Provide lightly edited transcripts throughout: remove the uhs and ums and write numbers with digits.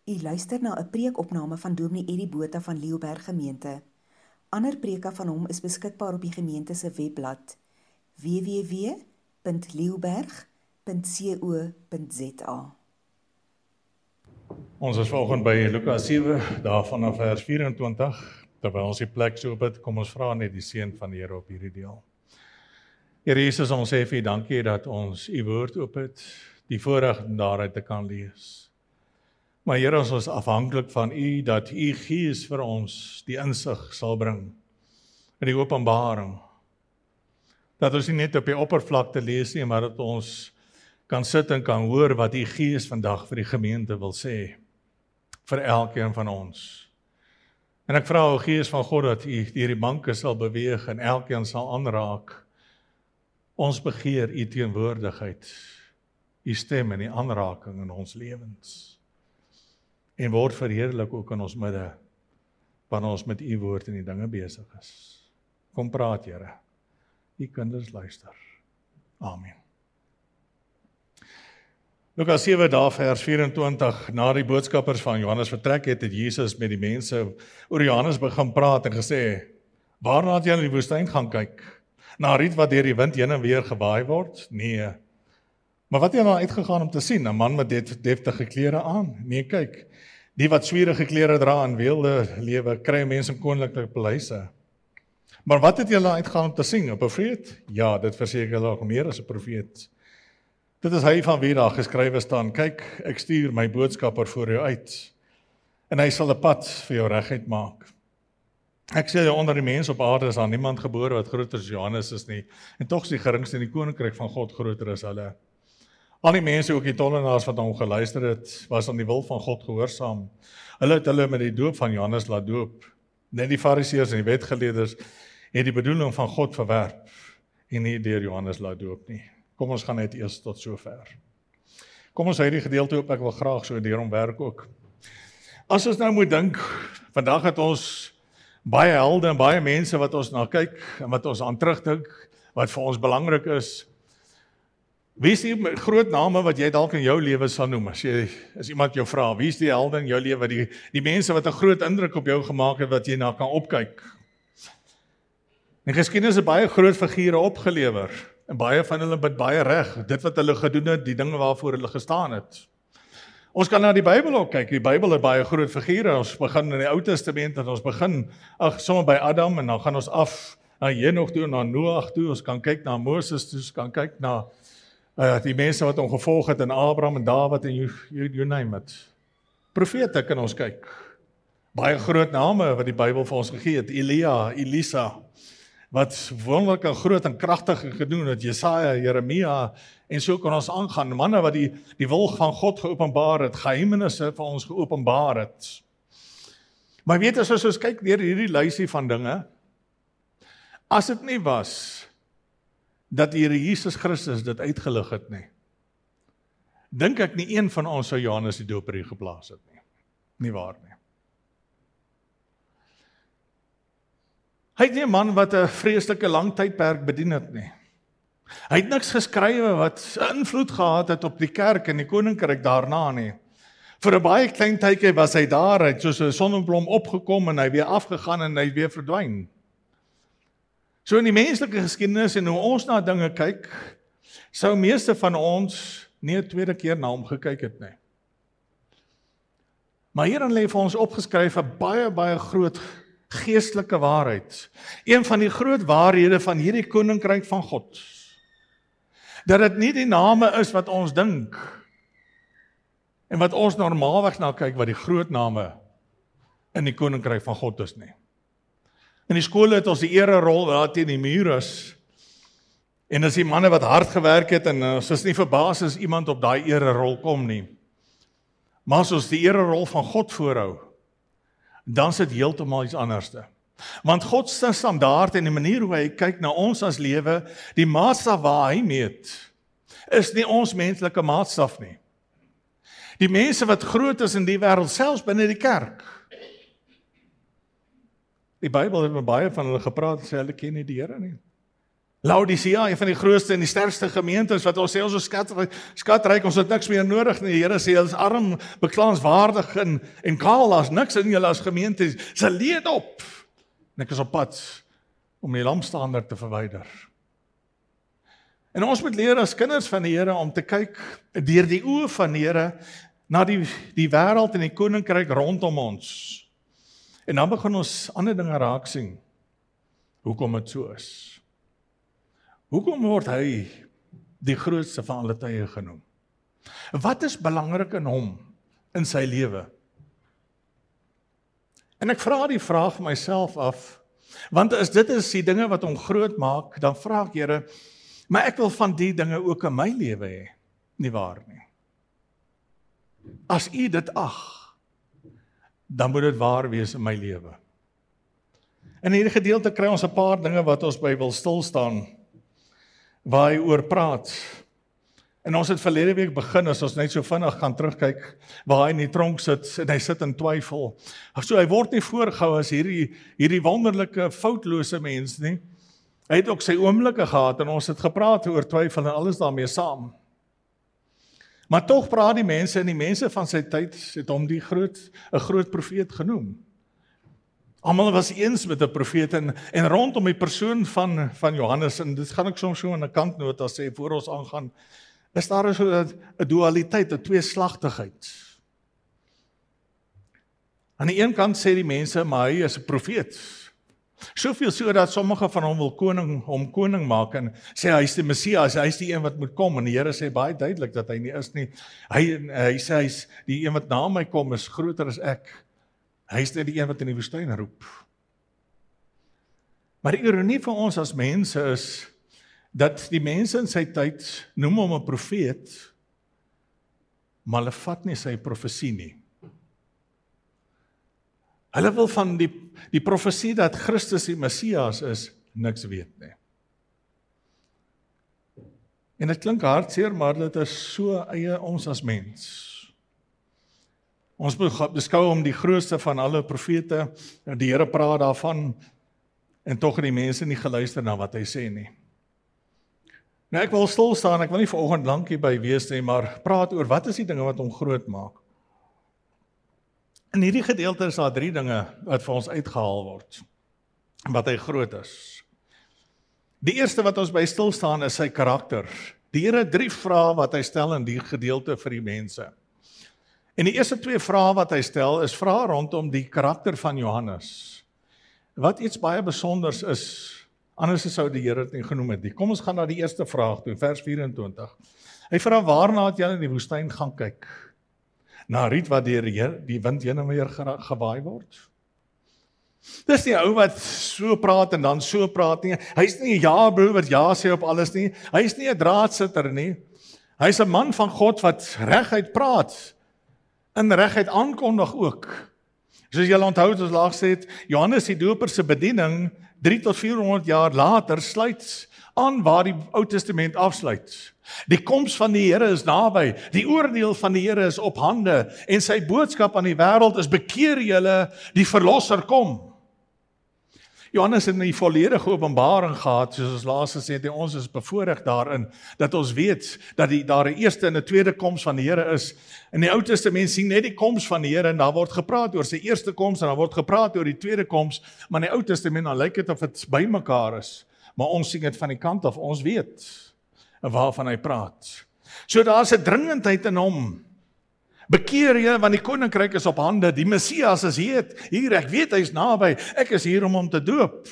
U luister na 'n preekopname van Dominee Eddie Botha van Leeuberg Gemeente. Ander preke van hom is beskikbaar op die gemeente se webblad www.leeuberg.co.za. Ons is vanoggend by Lukas 7, daar vanaf vers 24. Terwyl ons die plek so bid, kom ons vra net die seën van die Here op hierdie deel. Here Jesus, ons sê vir U dankie dat ons U woord oop het, die voorreg om daaruit te kan lees. Maar Here, ons is afhanklik van U, dat U Gees vir ons die insig sal bring, in die openbaring. Dat ons nie net op die oppervlakte lees nie, maar dat ons kan sit en kan hoor wat U Gees vandag vir die gemeente wil sê, vir elkeen van ons. En ek vra, o Gees van God, dat U hierdie banke sal beweeg en elkeen sal aanraak. Ons begeer U teenwoordigheid, U stem en die aanraking in ons lewens. En word verheerlik ook in ons midde, wanneer ons met U woord en die dinge besig is. Kom praat, Here. U kinders luister. Amen. Lukas 7 daar vers 24, na die boodskappers van Johannes vertrek het Jesus met die mense oor Johannes begin praat en gesê, waarna het julle in die woestyn gaan kyk? Na 'n riet wat deur die wind heen en weer gewaai word? Nee. Maar wat het julle uitgegaan om te sien? 'n Man met deftige klere aan? Nee, kyk, die wat swierige klere dra en weelde lewe, kry mense in koninklike paleise. Maar wat het julle uitgegaan om te sien? 'n Profeet? Ja, dit verseker julle nog meer as 'n profeet. Dit is hy van wie daar geskrywe staan, kyk, ek stuur my boodskapper voor jou uit, en hy sal 'n pad vir jou reguit maak. Ek sê jou, onder die mense op aarde is daar niemand gebore wat groter as Johannes is nie, en tog is die geringste in die koninkryk van God groter as hulle. Al die mense, ook die tollenaars wat hom geluister het, was aan die wil van God gehoorsaam. Hulle het hulle met die doop van Johannes laat doop. Net die fariseërs en die wetgeleerders het die bedoeling van God verwerp en nie deur Johannes laat doop nie. Kom ons gaan net eers tot sover. Kom ons hou hierdie gedeelte op, ek wil graag so deur hom werk ook. As ons nou moet dink, vandag het ons baie helde en baie mense wat ons na kyk en wat ons aan terugdink, wat vir ons belangrik is. Wie is die groot name wat jy dalk in jou lewe sal noem? As iemand jou vra, wie is die helde in jou lewe, die mense wat 'n groot indruk op jou gemaak het, wat jy na kan opkyk? In geskiedenis het baie groot figure opgelewer, en baie van hulle met baie reg, dit wat hulle gedoen het, die dinge waarvoor hulle gestaan het. Ons kan na die Bybel ook kyk, die Bybel het baie groot figure, ons begin in die Ou Testament, en ons begin, sommer by Adam, en dan gaan ons af na Henog toe, na Noag toe, ons kan kyk na Moses toe, ons kan kyk na die mense wat hom gevolg het, en Abraham en Dawid en you name it. Profete kan ons kyk. Baie groot name wat die Bybel vir ons gegee het, Elia, Elisa, wat wonderlik en groot en kragtig gedoen het, Jesaja, Jeremia, en so kan ons aangaan, manne wat die wil van God geopenbaar het, geheimenisse vir ons geopenbaar het. Maar weet as ons kyk deur hierdie lysie van dinge, as dit nie was dat die Here Jesus Christus dit uitgelig het nie, dink ek nie een van ons sou Johannes die Doper hier geplaas het nie. Nie waar nie. Hy het nie 'n man wat 'n vreeslike lang tydperk bedien het nie. Hy het niks geskrywe wat invloed gehad het op die kerk en die koninkryk daarna nie. Vir 'n baie klein tydjie was hy daar, hy het soos 'n sonneblom opgekom en hy weer afgegaan en hy weer verdwyn. So in die menslike geskiedenis en hoe ons na dinge kyk, sou meeste van ons nie 'n tweede keer na hom gekyk het nie. Maar hierin lê vir ons opgeskryf 'n baie groot geestelike waarheid. Een van die groot waarhede van hierdie koninkryk van God. Dat dit nie die name is wat ons dink en wat ons normaalweg na kyk wat die groot name in die koninkryk van God is nie. In die skole het ons die ererol daar teen die muur is. En as die manne wat hard gewerk het en ons is nie verbaas as iemand op daai ererol kom nie. Maar as ons die ererol van God voorhou, dan is dit heeltemal iets anderste. Want God se standaard en die manier hoe hy kyk na ons as lewe, die maatstaf waar hy meet, is nie ons menslike maatstaf nie. Die mense wat groot is in die wêreld, selfs binne die kerk. Die Bybel het met baie van hulle gepraat en sê hulle ken nie die Here nie. Laodicea, een van die grootste en die sterkste gemeentes, wat ons sê ons is skatryk, ons het niks meer nodig nie. Die Here sê, ons is arm, beklaanswaardig en kaal, daar's niks in julle as gemeente. Sy leed op. En ek is op pad om die lampstaander te verwyder. En ons moet leer as kinders van die Here om te kyk deur die oë van die Here na die wêreld en die koninkryk rondom ons. En dan begin ons ander dinge raak sien. Hoekom dit so is. Hoekom word hy die grootste van alle tye genoem? Wat is belangrik in hom, in sy lewe? En ek vra die vraag vir myself af, want as dit is die dinge wat hom groot maak, dan vra ek, Here, maar ek wil van die dinge ook in my lewe hê, nie waar nie. As U dit ag, dan moet dit waar wees in my lewe. In hierdie gedeelte kry ons 'n paar dinge wat ons by wil stil staan, waar hy oor praat. En ons het verlede week begin, as ons net so vinnig gaan terugkyk, waar hy in die tronk sit, en hy sit in twyfel. So hy word nie voorgehou as hierdie wonderlike, foutlose mens nie. Hy het ook sy oomblikke gehad, en ons het gepraat oor twyfel en alles daarmee saam. Maar tog praat die mense, en die mense van sy tyd, het hom 'n groot profeet genoem. Almal was eens met 'n profeet en rondom die persoon van Johannes, en dit gaan ek soms so aan 'n kantnota sê voor ons aangaan, is daar so 'n dualiteit, 'n tweeslagtigheid. Aan die een kant sê die mense, maar hy is 'n profeet. Soveel so dat sommige van hom wil koning maak en sê hy is die Messias, hy is die een wat moet kom, en die Here sê baie duidelik dat hy nie is nie. Hy sê hy is die een wat na my kom is groter as ek. Hy is net die een wat in die woestyn roep. Maar die ironie vir ons as mense is, dat die mense in sy tyd noem hom 'n profeet, maar hulle vat nie sy profesie nie. Hulle wil van die profesie dat Christus die Messias is, niks weet nie. En dit klink hartseer, maar dit is so eie ons as mens. Ons beskou hom die grootste van alle profete, die Here praat daarvan, en tog het die mense nie geluister na wat hy sê nie. Nou ek wil stil staan, ek wil nie vanoggend lank hierby wees nie, maar praat oor wat is die dinge wat hom groot maak. In hierdie gedeelte is daar 3 dinge wat vir ons uitgehaal word, wat hy groot is. Die eerste wat ons by stil staan is sy karakter. Die Here 3 vrae wat hy stel in die gedeelte vir die mense. En die eerste 2 vrae wat hy stel is vrae rondom die karakter van Johannes. Wat iets baie besonders is, anders sou die Here dit nie genoem het nie. Kom ons gaan na die eerste vraag toe, vers 24. Hy vra, waarna het julle in die woestyn gaan kyk? Na riet wat deur die wind heen en weer gewaai word? Dis nie 'n ou wat so praat en dan so praat nie. Hy's nie 'n ja-broer wat ja sê op alles nie. Hy's nie 'n draadsitter nie. Hy's 'n man van God wat reguit praat en reguit aankondig ook. Soos julle onthou het ons laas gesê, Johannes die Doper se bediening 300 tot 400 jaar later sluit aan waar die Ou Testament afsluit. Die koms van die Here is naby, die oordeel van die Here is op hande, en sy boodskap aan die wêreld is, bekeer julle, die verlosser kom. Johannes het 'n volledige openbaring gehad, soos ons laas gesê het, en ons is bevoorreg daarin, dat ons weet, dat daar 'n eerste en 'n tweede koms van die Here is. In die Ou Testament sien net die koms van die Here, en daar word gepraat oor sy eerste koms, en daar word gepraat oor die tweede koms, maar in die Ou Testament, dan lyk dit of dit bymekaar is, maar ons sien dit van die kant af, ons weet waarvan hy praat. So daar's 'n dringendheid in hom. Bekeer julle, want die koninkryk is op hande, die Messias is hier, ek weet hy is naby, ek is hier om hom te doop.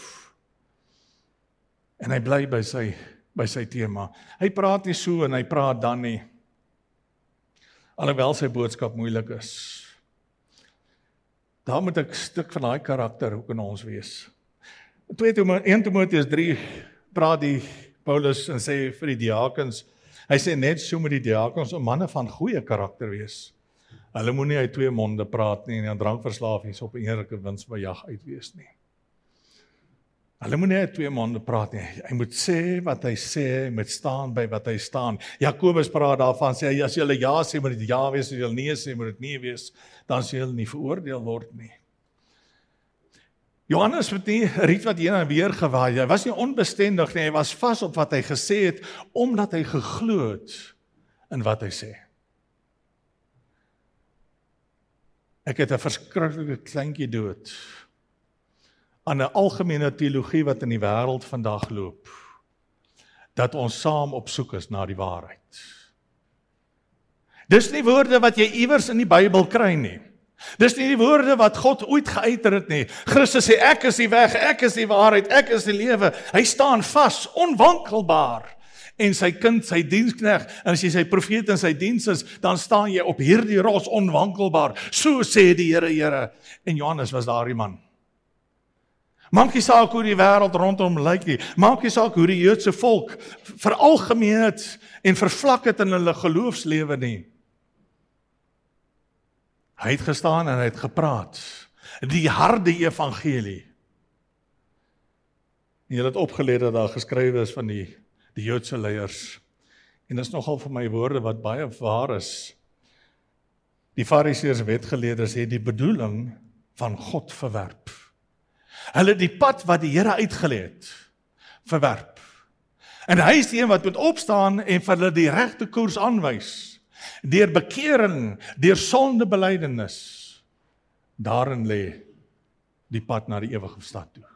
En hy bly by sy tema. Hy praat nie so en hy praat dan nie. Alhoewel sy boodskap moeilik is. Daar moet 'n stuk van daai karakter ook in ons wees. 1 Timoteus 3 praat die Paulus en sê vir die diakens, hy sê net so met die diakens om manne van goeie karakter wees. Hulle moenie uit 2 monde praat nie en aan drankverslaafings op 'n eerlike winsbejag uit wees nie. Hulle moenie uit 2 monde praat nie. Hy moet sê wat hy sê, hy moet staan by wat hy staan. Jakobus praat daarvan, sê hy, as jy ja sê, moet dit ja wees, as jy nee sê, moet dit nee wees, dan sal jy nie veroordeel word nie. Johannes het nie 'n riet wat heen en weer gewaai. Hy was nie onbestendig nie, hy was vas op wat hy gesê het, omdat hy geglo het in wat hy sê. Ek het 'n verskriklike kleintjie dood aan 'n algemene teologie wat in die wêreld vandag loop, dat ons saam op soek is na die waarheid. Dis nie woorde wat jy iewers in die Bybel kry nie. Dis nie die woorde wat God ooit geuiter het nie. Christus sê, ek is die weg, ek is die waarheid, ek is die lewe. Hy staan vas, onwankelbaar. En sy kind, sy diensknegt, en as jy sy profeet in sy diens is, dan staan jy op hierdie ros onwankelbaar. So sê die Here, Here. En Johannes was daardie man. Maak nie saak hoe die wêreld rondom lyk nie. Maak nie saak hoe die Joodse volk veralgemeen het en vervlak het in hulle geloofslewe nie. Hy het gestaan en hy het gepraat. Die harde evangelie. En jy het opgeleer dat daar geskrywe is van die Joodse leiers. En dit is nogal vir my woorde wat baie waar is. Die Fariseërs wetgeleerdes het die bedoeling van God verwerp. Hulle die pad wat die Here uitgelê het, verwerp. En hy is die een wat moet opstaan en vir hulle die regte koers aanwys. Deur bekering, deur sondebelydenis. Daarin lê die pad na die ewige stad toe.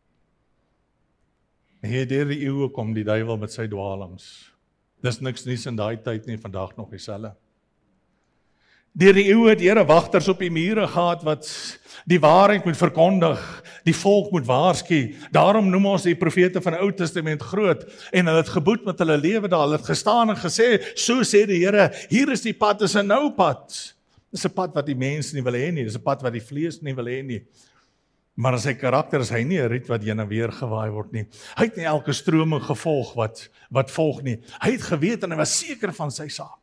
En hier deur die eeue kom die duiwel met sy dwaalings. Dis niks nuus in daai tyd nie, vandag nog dieselfde. Deur die eeue het die Here wagters op die mure gehad wat die waarheid moet verkondig, die volk moet waarsku. Daarom noem ons die profete van die Ou Testament groot en hulle het geboet met hulle lewe daar. Hulle het gestaan en gesê, so sê die Here, hier is die pad, dis 'n nou pad. Dis 'n pad wat die mens nie wil hê nie, dis 'n pad wat die vlees nie wil hê nie. Maar in sy karakter is hy nie 'n riet wat heen en weer gewaai word nie. Hy het nie elke stroming gevolg wat volg nie. Hy het geweet en hy was seker van sy saak.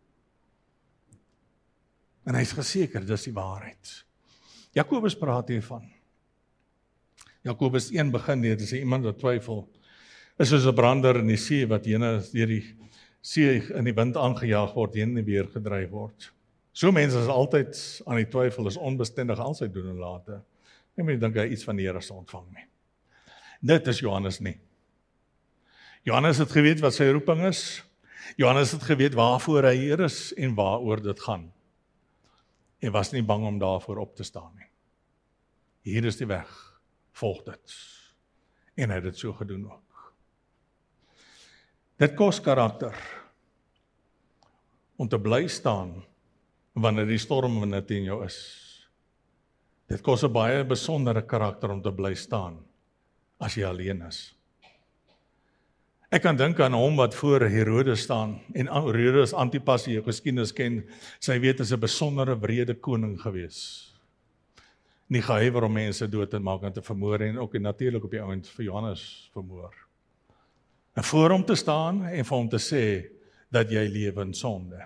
En hy is geseker, dis die waarheid. Jakobus praat hiervan. Jakobus 1 begin deur te sê, iemand wat twyfel, is soos 'n brander in die see, wat heen deur die see in die wind aangejaag word, heen en weer gedryf word. So mense is altyd aan die twyfel, is onbestendig al sy doen en late. Ek moet dink hy iets van die Here sal ontvang nie. Dit is Johannes nie. Johannes het geweet wat sy roeping is. Johannes het geweet waarvoor hy hier is en waaroor dit gaan. En was nie bang om daarvoor op te staan nie. Hier is die weg, volg dit. En hy het dit so gedoen ook. Dit kos karakter om te bly staan wanneer die stormwinde teen jou is. Dit kos 'n baie besondere karakter om te bly staan as jy alleen is. Ek kan dink aan hom wat voor Herodes staan, en Herodes Antipas, die geskiedenis ken, sy weet is 'n besondere wrede koning gewees. Nie gehuiwer om mense dood te maak en te vermoor, en ook natuurlik op die ouend vir Johannes vermoor. En voor hom te staan en vir hom te sê dat jy lewe in sonde.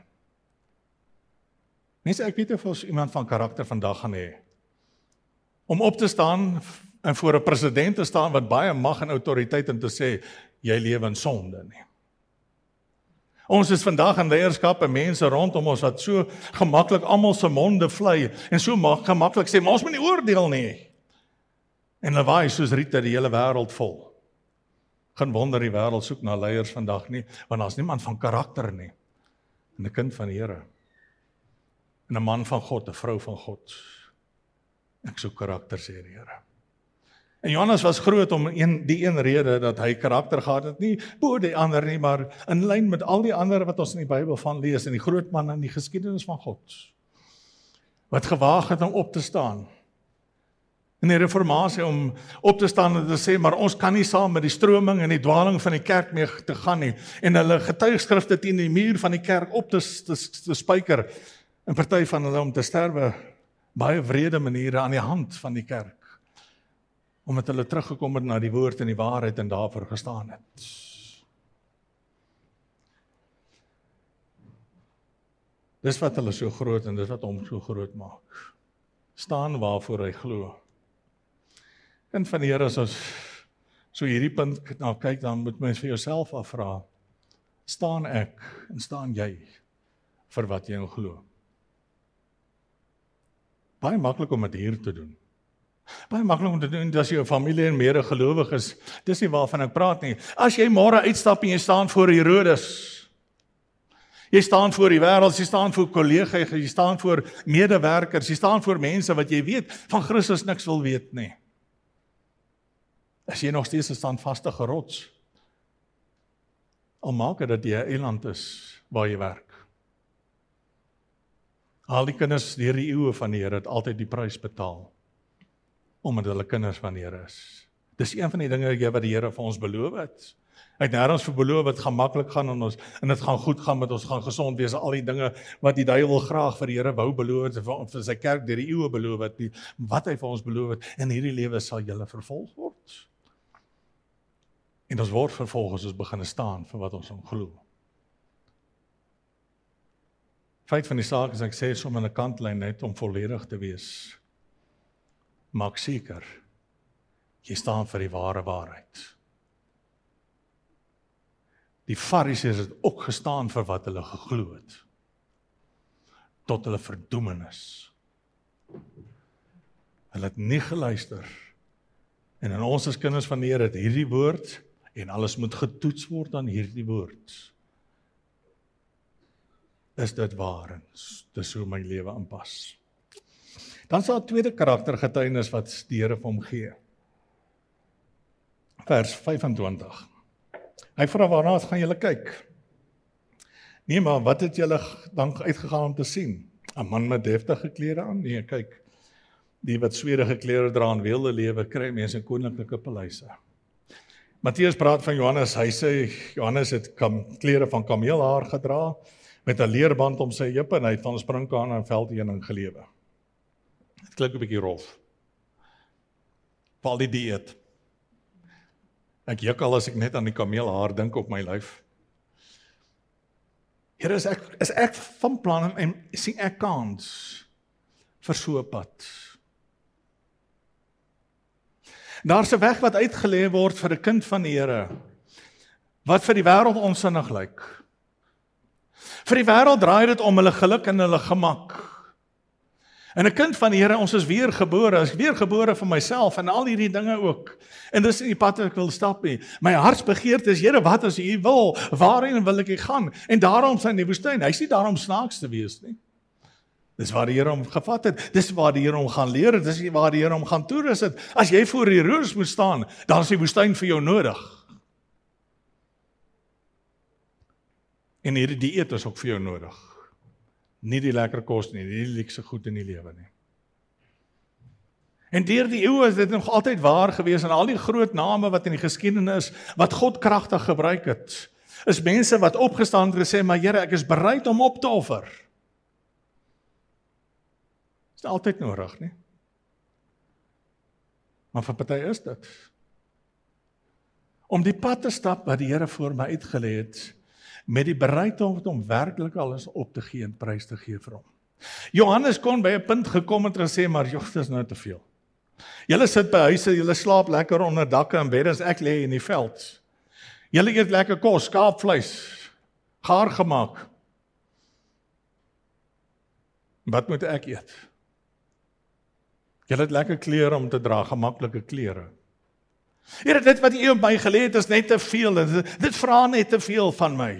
Mense, ek weet of ons iemand van karakter vandag gaan hê om op te staan en voor 'n president te staan wat baie mag en autoriteit en te sê jy lewe in sonde nie. Ons is vandag in leierskap en mense rondom ons wat so gemaklik almal se monde vlei en so gemaklik sê, maar ons moet nie oordeel nie. En hulle waai soos riete die hele wêreld vol. Geen wonder die wêreld soek na leiers vandag nie, want daar's niemand van karakter nie. En 'n kind van die Here. En 'n man van God, 'n vrou van God. Ek soek karakter, sê die Here. En Johannes was groot om die een rede dat hy karakter gehad het, nie bo die ander nie, maar in lyn met al die ander wat ons in die Bybel van lees, en die groot man in die geskiedenis van God, wat gewaag het om op te staan. In die reformatie om op te staan en te sê, maar ons kan nie saam met die stroming en die dwaling van die kerk mee te gaan nie, en hulle getuigskrifte teen die muur van die kerk op te spyker, en party van hulle om te sterwe, baie wrede maniere aan die hand van die kerk, omdat hulle teruggekom het na die woord en die waarheid en daarvoor gestaan het. Dis wat hulle so groot en dis wat hom so groot maak. Staan waarvoor hy glo. En van die Here, as ons so hierdie punt nou kyk, dan moet mens vir jouself afvra, staan ek en staan jy vir wat jy glo? Baie maklik om dit hier te doen. Baie maklik om te doen as jou familie en medegelowig is. Dis nie waarvan ek praat nie. As jy môre uitstap en jy staan voor Herodes, jy staan voor die wêreld, jy staan voor kollegas, jy staan voor medewerkers, jy staan voor mense wat jy weet van Christus niks wil weet nie. As jy nog steeds 'n standvaste rots, al maak dit dat jy 'n eiland is waar jy werk. Al die kinders deur die eeue van die Here het altyd die prys betaal, omdat hulle kinders van die Here is. Dis een van die dinge wat die Here vir ons beloof het. Hy het nêrens vir beloof dit gaan maklik gaan en dit gaan goed gaan met ons, gaan gesond wees, al die dinge wat die duiwel graag vir die Here wou beloof het, vir sy kerk deur die eeue beloof het, wat hy vir ons beloof het, in hierdie lewe sal julle vervolg word. En ons word vervolg as ons begin staan vir wat ons glo. Feit van die saak is, ek sê som in 'n kantlyn net om volledig te wees. Maak seker, jy staan vir die ware waarheid. Die Fariseërs het ook gestaan vir wat hulle geglo het, tot hulle verdoemenis. Hulle het nie geluister. En in ons as kinders van die Here het hierdie woord, en alles moet getoets word aan hierdie woord. Is dit waar en dis hoe my lewe aanpas. Dan is daar 'n tweede karaktergetuienis wat die Here vir hom gee. Vers 25. Hy vra waarna gaan julle kyk? Nee, maar wat het julle dan uitgegaan om te sien? 'n Man met deftige klere aan? Nee, kyk. Die wat sweerige klere dra en wilde lewe kry mense in koninklike paleise. Matteus praat van Johannes, hy sê Johannes het klere van kameelhaar gedra, met 'n leerband om sy heupe en hy het van sprinkane en veldheuning gelewe. Dit klink 'n bietjie rof. Val die dieet. Ek juk al as ek net aan die kameelhaar dink op my lyf. Here, is ek van plan en sien ek kans vir so 'n pad. Daar's 'n weg wat uitgelê word vir 'n kind van die Here, wat vir die wêreld onsinnig lyk. Vir die wêreld draai dit om hulle geluk en hulle gemak. En 'n kind van die Here, ons is weergebore vir myself en al hierdie dinge ook. En dis nie die pad wat ek wil stap nie. My hartsbegeerte is, Here, wat as U wil? Waarheen wil ek gaan? En daarom sy in die woestyn. Hy's nie daarom snaaks te wees nie. Dis waar die Here hom gevat het. Dis waar die Here hom gaan leer het. Dis waar die Here hom gaan toerus het. As jy voor Herodes moet staan, dan is die woestyn vir jou nodig. En hierdie dieet is ook vir jou nodig. Nie die lekker kos nie, nie die luukse goed in die lewe nie. En deur die eeue is dit nog altyd waar gewees, en al die groot name wat in die geskiedenis, wat God kragtig gebruik het, is mense wat opgestaan het en gesê, maar Here, ek is bereid om op te offer. Is altyd nodig, nie? Maar vir party is dit. Om die pad te stap wat die Here voor my uitgelê het, met die bereidheid om werklik alles op te gee en prys te gee vir hom. Johannes kon by 'n punt gekom het en gesê, maar joh, dit is nou te veel. Julle sit by huise, julle slaap lekker onder dakke en bedde, ek lê in die veld. Julle eet lekker kos, skaapvleis, gaar gemaak. Wat moet ek eet? Julle het lekker klere om te dra, gemaklike klere. Here, dit wat U op my gelê het is net te veel, dit vra net te veel van my.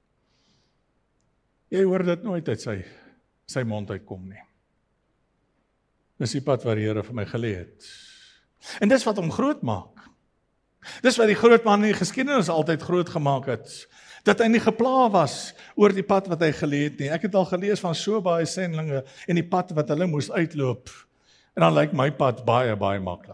Jy hoor dit nooit uit sy mond uitkom nie. Dis die pad wat die Here vir my gelê het. En dis wat hom groot maak. Dis wat die groot man in die geskiedenis altyd groot gemaak het. Dat hy nie gepla was oor die pad wat hy gelê het nie. Ek het al gelees van so baie sendlinge en die pad wat hulle moes uitloop. En dan lyk my pad baie, baie maklik.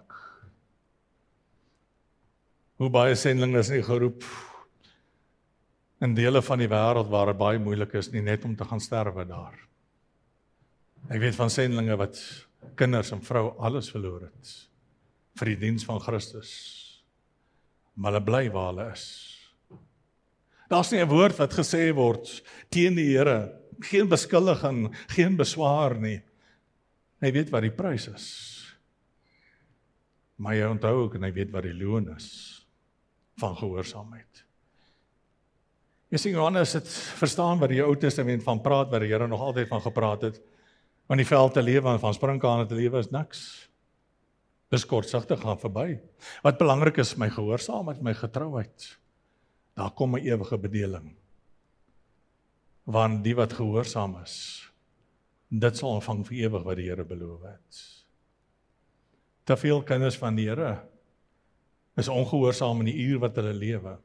Hoe baie sendlinge is nie geroep in dele van die wêreld waar dit baie moeilik is, nie net om te gaan sterwe daar. Ek weet van sendlinge wat kinders en vrou alles verloor het vir die diens van Christus. Maar hulle bly waar hulle is. Daar's nie 'n woord wat gesê word teen die Here, geen beskuldiging, geen beswaar nie. Hy weet wat die prys is. Maar jy onthou ook en hy weet wat die loon is van gehoorsaamheid. Jy sien, Johannes het verstaan wat die Ou Testament van praat, wat die Here nog altyd van gepraat het, van die veld te lewe en van sprinkane te lewe is niks. Dis kortsigtig, gaan verby. Wat belangrik is, my gehoorsaamheid, my getrouheid. Daar kom 'n ewige bedeling. Want die wat gehoorsaam is, dit sal ontvang vir ewig wat die Here beloof het. Te veel kinders van die Here is ongehoorsaam in die uur wat hulle lewe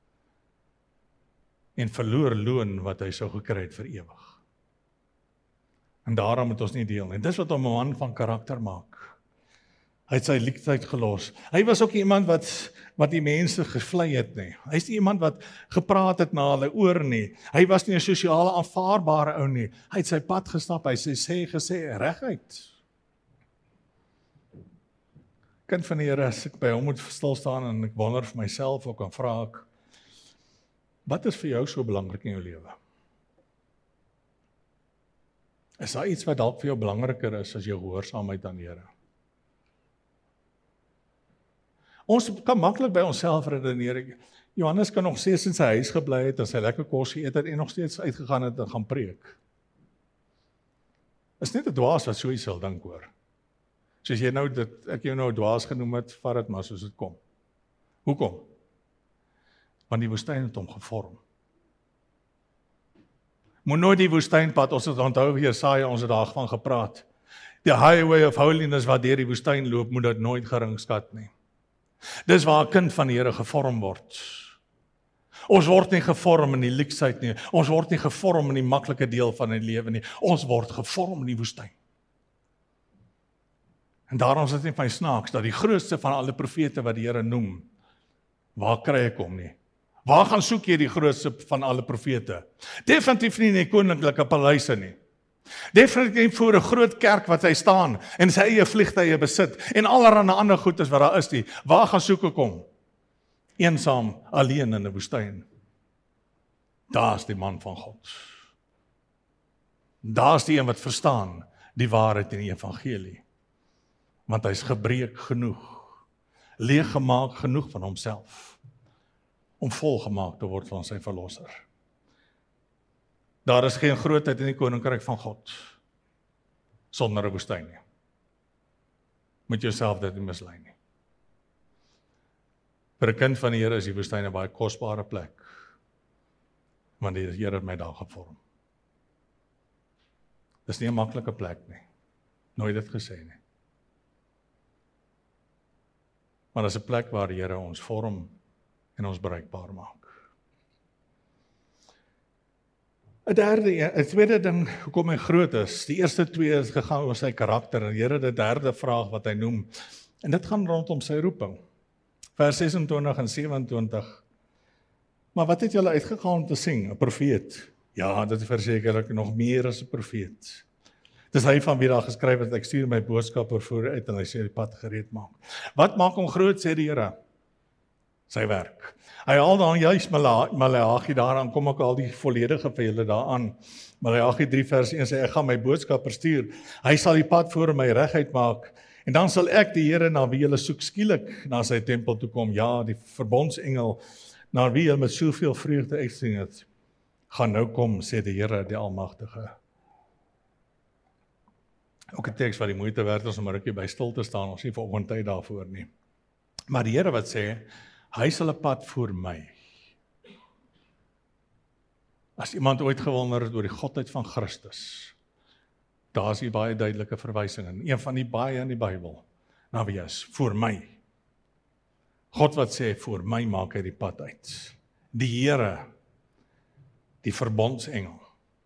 en verloor loon wat hy sou gekry het vir ewig. En daarom moet ons nie deel nie. Dis wat hom 'n man van karakter maak. Hy het sy liektheid gelos. Hy was ook iemand wat die mense gevlei het nie. Hy is nie iemand wat gepraat het na hulle oor nie. Hy was nie 'n sosiale aanvaarbare ou nie. Hy het sy pad gestap, hy gesê reguit. Kind van die Here, as ek by hom moet stil staan en ek wonder vir myself ook en vra ek, wat is vir jou so belangrik in jou lewe? Is daar iets wat dalk vir jou belangriker is as jou gehoorsaamheid aan die Here? Ons kan maklik by onsself redeneer. Johannes kan nog steeds in sy huis gebly het en sy lekker kos geëet het en nog steeds uitgegaan het en gaan preek. Is net 'n dwaas wat so iets sal dink hoor. Soos jy nou ek jou nou dwaas genoem het, vat dit maar soos dit kom. Hoekom? Want die woestyn het hom gevorm. Moet nooit die woestynpad, ons het onthou weer Jesaja, ons het daarvan gepraat. Die highway of holiness wat deur die woestyn loop, moet dit nooit geringskat nie. Dis waar 'n kind van die Here gevorm word. Ons word nie gevorm in die leksheid nie. Ons word nie gevorm in die maklike deel van die lewe nie. Ons word gevorm in die woestyn. En daarom is dit net my snaaks dat die grootste van alle profete wat die Here noem, waar kry ek hom nie? Waar gaan soek jy die grootste van alle profete? Definitief nie in die koninklike paleise nie. Definitief voor 'n groot kerk wat hy staan en sy eie vliegtye besit en allerlei ander goedes wat daar is nie. Waar gaan soek ek hom? Eensaam, alleen in 'n woestyn. Daar's die man van God. Daar's die een wat verstaan die waarheid in die evangelie. Want hy's gebreek genoeg, leeggemaak genoeg van homself, om volgemaak te word van sy verlosser. Daar is geen grootheid in die koninkryk van God, sonder 'n woestyn nie. Moet jouself dit nie mislei nie. Vir 'n kind van die Here is die woestyn 'n baie kosbare plek, want die Here het my daar gevorm. Dis nie 'n maklike plek nie, nooit dit gesê nie. Maar dit is 'n plek waar die Here ons vorm en ons bereikbaar maak. 'n tweede ding, hoekom hy groot is. Die eerste twee is gegaan oor sy karakter en die Here die derde vraag wat hy noem. En dit gaan rondom sy roeping. Vers 26 en 27. Maar wat het julle uitgegaan om te sing? 'n Profeet. Ja, dit verseker ek nog meer as 'n profeet. Dis hy van wie daar geskryf het, ek stuur my boodskapper vooruit en hy sê die pad gereed maak. Wat maak hom groot, sê die Here? Sy werk. Hy haal dan juist Maleagi daaraan, kom ek al die volledige vir julle daaraan. Maleagi 3 vers 1 sê, ek gaan my boodskapper stuur, hy sal die pad voor my reguit maak, en dan sal ek die Here na wie julle soek skielik na sy tempel toe kom, ja, die verbondsengel, na wie julle met soveel vreugde uitsien het, gaan nou kom, sê die Here, die Almagtige. Ook 'n teks wat die moeite werd is om 'n rukkie by stil te staan, ons nie vanoggend tyd daarvoor nie. Maar die Here wat sê, hy sal 'n pad voor my. As iemand ooit gewonder het oor die godheid van Christus, daar is die baie duidelike verwysing in, een van die baie in die Bybel, na wie is, voor my. God wat sê, voor my maak hy die pad uit. Die Here, die verbondsengel.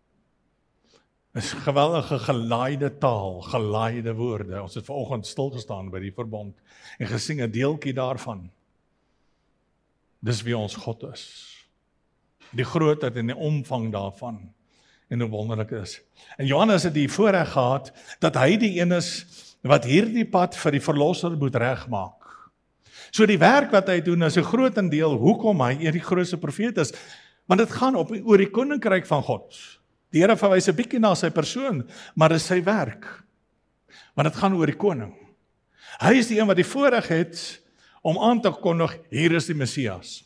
Is geweldige gelaaide taal, gelaaide woorde. Ons het vanoggend stilgestaan by die verbond en gesing 'n deeltjie daarvan. Dis wie ons God is. Die grootheid en die omvang daarvan. En hoe wonderlik is. En Johannes het die voorreg gehad dat hy die een is wat hierdie pad vir die verlosser moet regmaak. So die werk wat hy doen is 'n grootendeel hoekom hy die grootste profeet is. Want dit gaan oor die koninkryk van God. Die Here verwys 'n bietjie na sy persoon, maar dis sy werk. Want dit gaan oor die koning. Hy is die een wat die voorreg het om aan te kondig, hier is die Messias.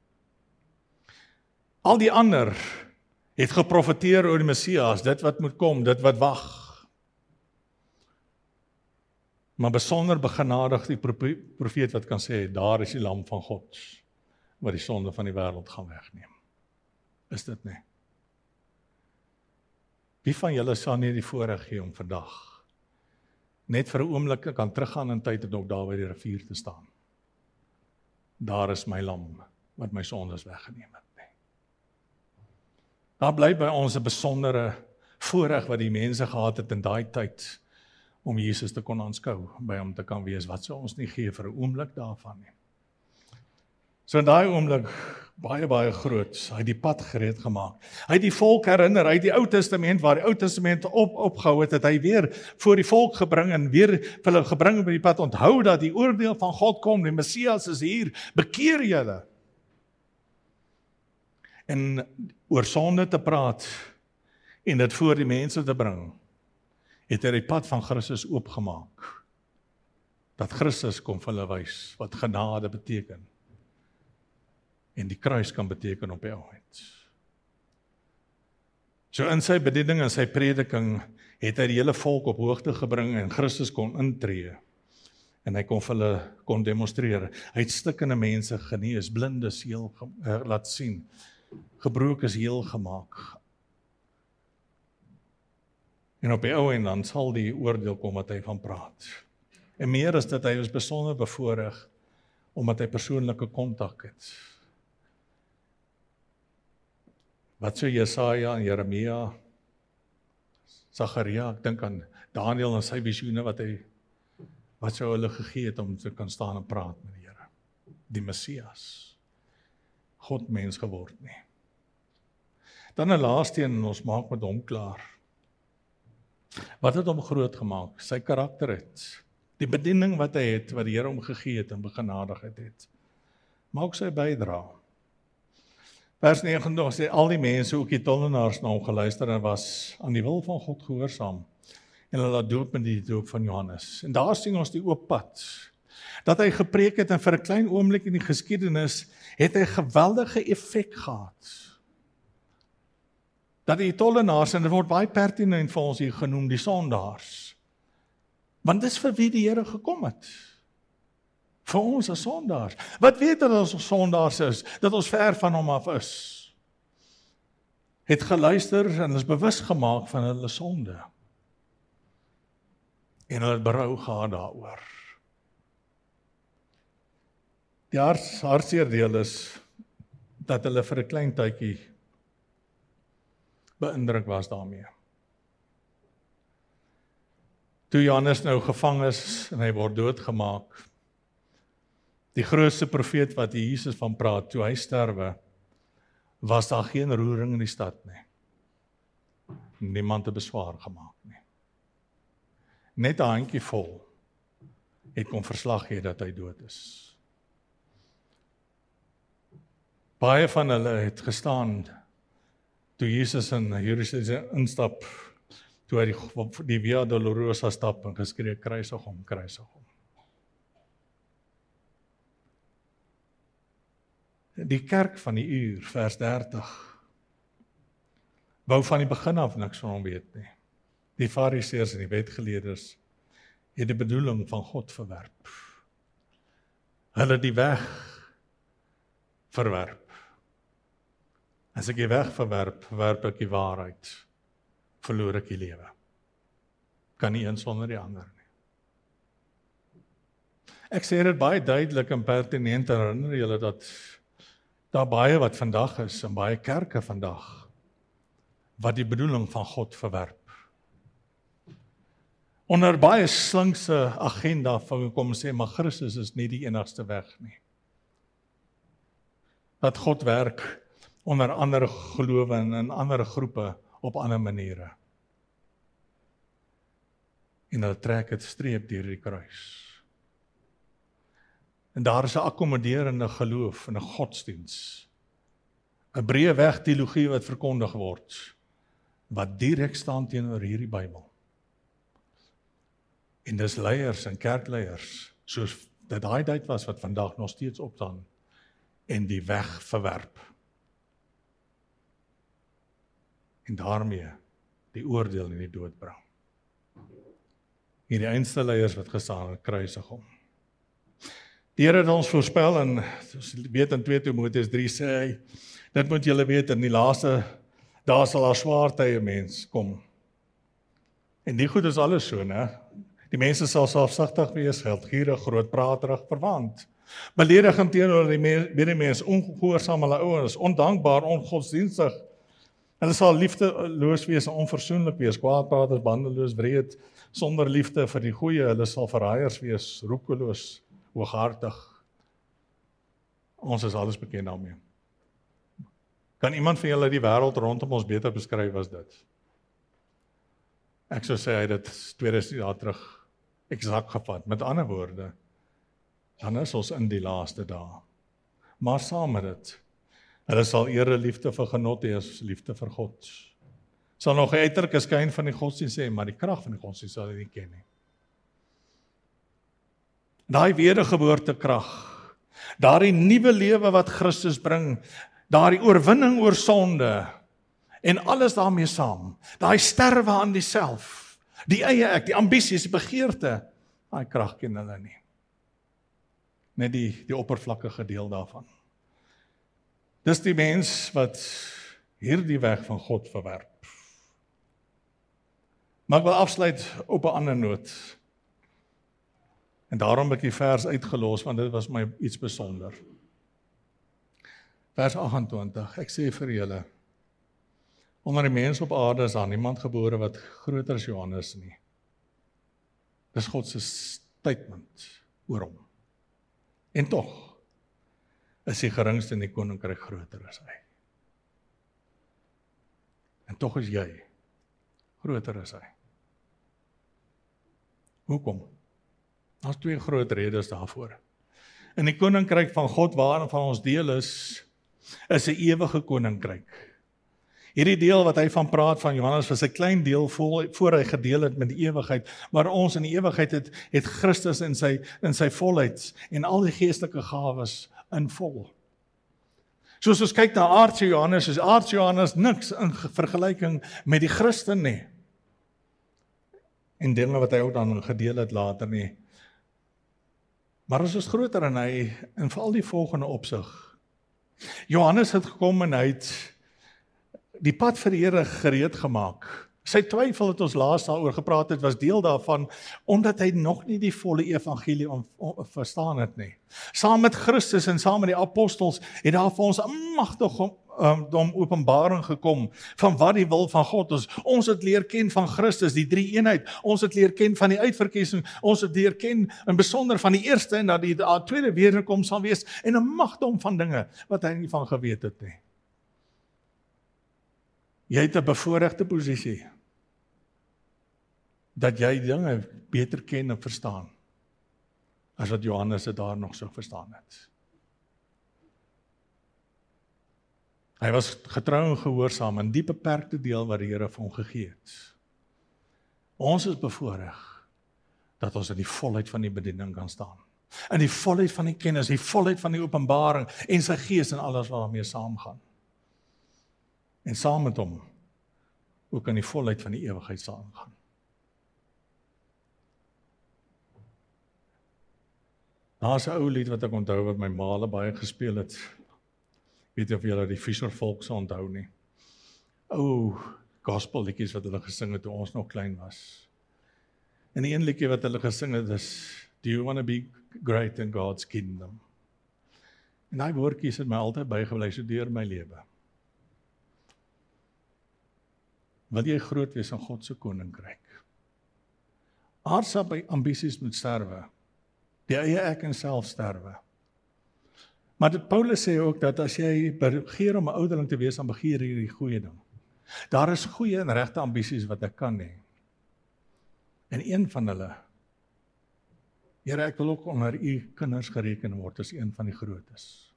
Al die ander het geprofeteer oor die Messias, dit wat moet kom, dit wat wag. Maar besonder begenadig die profeet wat kan sê, daar is die lam van God, wat die sonde van die wêreld gaan wegneem. Is dit nie? Wie van julle sal nie die voorreg gee om vandag, net vir 'n oomblik kan teruggaan in tyd en ook daar by die rivier te staan? Daar is my lam, wat my sondes weggeneem het nie. Daar bly by ons 'n besondere voorreg wat die mense gehad het in daai tyd, om Jesus te kon aanskou, by hom te kan wees, wat sou ons nie gee vir 'n oomblik daarvan nie. So in daai oomblik, baie groot, hy het die pad gereed gemaak. Hy het die volk herinner, hy het die Ou Testament, waar die Ou Testament opgehou het hy weer voor die volk gebring, en weer vir hulle gebring by die pad, onthou dat die oordeel van God kom, die Messias is hier, bekeer julle. En oor sonde te praat, en dit voor die mense te bring, het hy die pad van Christus oopgemaak. Dat Christus kom vir hulle wys, wat genade beteken. En die kruis kan beteken op die ouheid. So in sy bediening en sy prediking, het hy die hele volk op hoogte gebring, en Christus kon intree. En hy kon vir hulle kon demonstreer. Hy het stikkende mense genees, blindes heel laat sien, gebrokes heel gemaak. En op die ou en dan sal die oordeel kom wat hy van praat. En meer is dit, hy is besonder bevoorreg, omdat hy persoonlike kontak het. Wat so Jesaja en Jeremia, Sagaria, ek dink aan Daniel en sy visioene, wat sou hulle gegee het om te kan staan en praat met die Here. Die Messias. God mens geword nie. Dan 'n laaste een, ons maak met hom klaar. Wat het hom groot gemaak? Sy karakter het. Die bediening wat hy het, wat die Here hom gegee het en begenadigheid het. Maar ook sy bydrae. Vers 29 sê, al die mense, ook die tollenaars, na hom geluister en was aan die wil van God gehoorsaam. En hulle laat doop met die doop van Johannes. En daar sien ons die oop pad. Dat hy gepreek het, en vir 'n klein oomblik in die geskiedenis, het hy geweldige effek gehad. Dat die tollenaars, en dit word baie pertinent vir ons hier genoem, die sondaars. Want dis vir wie die Here gekom het. Vir ons as sondaars. Wat weet dat ons sondaars is? Dat ons ver van hom af is. Het geluister en is bewus gemaak van hulle sonde. En hulle het berou gehad daaroor. Die hartseer deel is, dat hulle vir 'n klein tydjie beïndruk was daarmee. Toe Johannes nou gevang is, en hy word doodgemaak, die grootste profeet wat Jesus van praat, toe hy sterwe, was daar geen roering in die stad nie. Niemand het beswaar gemaak nie. Net 'n handjie vol het kon verslag gee dat hy dood is. Baie van hulle het gestaan toe Jesus in Jerusalem instap, toe hy die Via Dolorosa stap en geskree, kruisig hom, kruisig hom. Die kerk van die uur, vers 30, wou van die begin af niks van hom weet nie. Die fariseërs en die wetgeleerders het die bedoeling van God verwerp. Hulle die weg verwerp. As ek die weg verwerp, verwerp ek die waarheid, verloor ek die lewe. Kan nie een sonder die ander nie. Ek sê dit baie duidelik en pertinent, herinner julle dat daar baie wat vandag is, en baie kerke vandag, wat die bedoeling van God verwerp. Onder baie slinkse agenda van kom sê, maar Christus is nie die enigste weg nie. Dat God werk onder ander gelowe en in ander groepe op ander maniere. En hulle trek het streep deur die kruis. En daar is 'n akkommoderende geloof en 'n godsdiens. 'n breë weg teologie wat verkondig word, wat direk staan teenoor hierdie Bybel. En dis leiers en kerkleiers, soos dit daai tyd was, wat vandag nog steeds opstaan, en die weg verwerp. En daarmee die oordeel en die dood bring. hierdie einste leiers wat gestaan het, kruisig hom. Die Here het ons voorspel en ons weet in 2 Timoteus 3 sê hy, dit moet julle weet, in die laaste dae sal daar swaar tye mens kom. En die goed is alles so, né? Die mense sal selfsugtig wees, geldgierig, grootpraterig, verwant, beledigend teenoor die medemens, ongehoorsaam hulle ouers, ondankbaar, ongodsdienstig. Hulle sal liefdeloos wees en onversoenlik wees, kwaadpraters, bandeloos, wreed, sonder liefde vir die goeie. Hulle sal verraaiers wees, roekeloos, hooghartig. Ons is alles bekend daarmee. Kan iemand van julle die wêreld rondom ons beter beskryf as dit? Ek sou sê hy het dit 2000 jaar terug eksakt gevat. Met ander woorde, dan is ons in die laaste dae. Maar saam met dit, hulle sal eer liefde vir genot hê as liefde vir God. Sal nog 'n uiterlike skyn van die godsdienst hê, maar die krag van die godsdienst sal hulle nie ken nie. Daai wedergeboortekrag, daardie nuwe lewe wat Christus bring, daardie oorwinning oor sonde en alles daarmee saam, daai sterwe aan die self, die eie ek, die ambisies, die begeerte, daai krag ken hulle nie. Net die oppervlakkige deel daarvan. Dis die mens wat hierdie weg van God verwerp. Maar ek wil afsluit op 'n ander noot. En daarom heb ek die vers uitgelos, want dit was my iets besonder. Vers 28, ek sê vir julle, onder die mense op aarde is daar niemand gebore wat groter as Johannes nie. Dis God se statement oor hom. En tog is die geringste in die koninkryk groter as hy. En tog is jy groter as hy. Hoekom? Daar's 2 groot redes daarvoor. In die koninkryk van God waarvan ons deel is 'n ewige koninkryk. Hierdie deel wat hy van praat van Johannes was 'n klein deel voor hy gedeel het met die ewigheid, maar ons in die ewigheid het Christus in sy volheid en al die geestelike gawes in vol. Soos ons kyk na aardse Johannes, is aardse Johannes niks in vergelyking met die Christen nie. En dinge wat hy ook dan gedeel het later nie. Maar ons is groter en hy, en veral die volgende opsig. Johannes het gekom en hy het die pad vir die Here gereed gemaak. Sy twyfel het ons laas daaroor gepraat het, was deel daarvan, omdat hy nog nie die volle evangelie verstaan het nie. Saam met Christus en saam met die apostels het daar vir ons 'n magtige openbaring gekom van wat die wil van God is. Ons het leer ken van Christus, die drie eenheid. Ons het leer ken van die uitverkiesing. Ons het leer ken in besonder van die eerste en dat die tweede wederkoms sal wees en 'n magdom van dinge wat hy nie van geweet het nie. Jy het 'n bevoorregte posisie dat jy dinge beter ken en verstaan as wat Johannes het daar nog so verstaan het. Hy was getrou en gehoorsaam in die beperkte deel wat die Here vir hom gegee het. Ons is bevoorreg dat ons in die volheid van die bediening kan staan. In die volheid van die kennis, die volheid van die openbaring en sy gees en alles wat daarmee saamgaan. En saam met hom ook in die volheid van die ewigheid saamgaan. Daar's 'n ou lied wat ek onthou wat my ma baie gespeel het. Weet jy of julle die Fischer volk sal onthou nie. Gospel liedjies wat hulle gesing het toe ons nog klein was. En die een liedjie wat hulle gesing het is Do you want to be great in God's kingdom? En daai woordjies het my altyd bygebly so deur my lewe. Wil jy groot wees in God se koninkryk? Aardse ambisies moet sterwe. Die eie ek en self sterwe. Maar Paulus sê ook dat as jy begeer om 'n ouderling te wees, dan begeer jy die goeie ding. Daar is goeie en regte ambisies wat ek kan hê. En een van hulle, Here, ek wil ook onder u kinders gereken word as een van die grootes.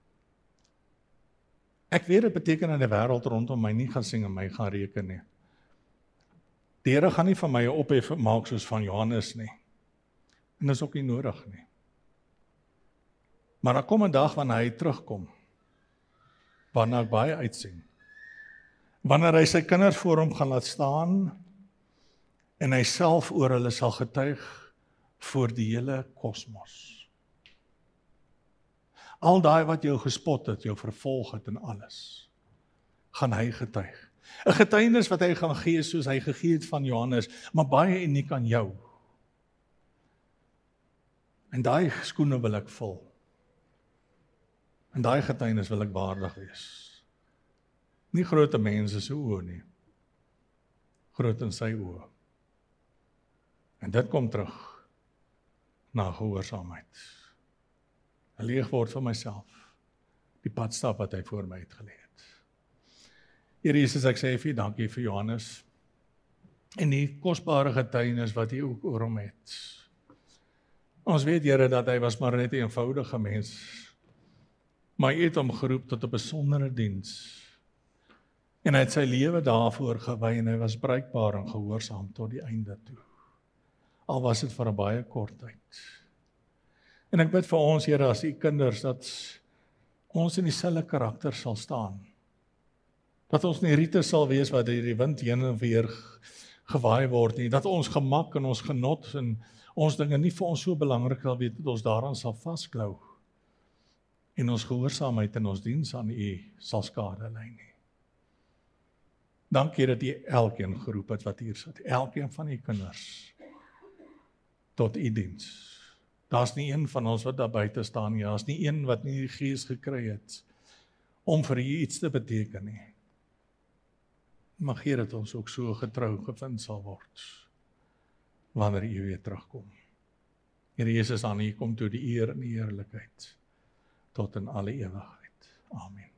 Ek weet dit beteken dat die wêreld rondom my nie gaan sing en my gaan reken nie. Die Here gaan nie van my 'n ophef maak soos van Johannes nie. En dit is ook nie nodig nie. Maar daar kom 'n dag wanneer hy terugkom, waarna ek baie uitsien. Wanneer hy sy kinders voor hom gaan laat staan, en hy self oor hulle sal getuig voor die hele kosmos. Al daai wat jou gespot het, jou vervolg het en alles, gaan hy getuig. 'n Getuienis wat hy gaan gee soos hy gegee het van Johannes, maar baie uniek aan jou. En daai skoene wil ek vul. En daai getuienis wil ek waardig wees. Nie groot in mense se oë nie. Groot in sy oë. En dit kom terug na gehoorsaamheid. 'n Leeg word vir myself. Die padstap wat hy voor my het gelê het. Here Jesus, ek sê vir U dankie vir Johannes en die kosbare getuienis wat U ook oor hom het. Ons weet, Here, dat hy was maar net 'n eenvoudige mens, maar U het hom geroep tot 'n besondere diens. En hy het sy lewe daarvoor gewy en hy was bruikbaar en gehoorsaam tot die einde toe. Al was dit vir 'n baie kort tyd. En ek bid vir ons, Here, as U kinders, dat ons in dieselfde karakter sal staan. Dat ons nie riete sal wees wat deur die wind heen en weer gewaai word nie. Dat ons gemak en ons genot en ons dinge nie vir ons so belangrik sal wees dat ons daaraan sal vasklou. En ons gehoorsaamheid en ons diens aan U sal skade ly nie. Dankie dat U elkeen geroep het wat hier sit. Elkeen van U kinders tot U diens. Daar's nie een van ons wat daar buite staan nie. Daar's nie een wat nie die Gees gekry het om vir U iets te beteken nie. Mag Here dat ons ook so getrou gevind sal word wanneer U weer terugkom. Here Jesus, aan U kom toe die eer en die heerlikheid tot in alle ewigheid. Amen.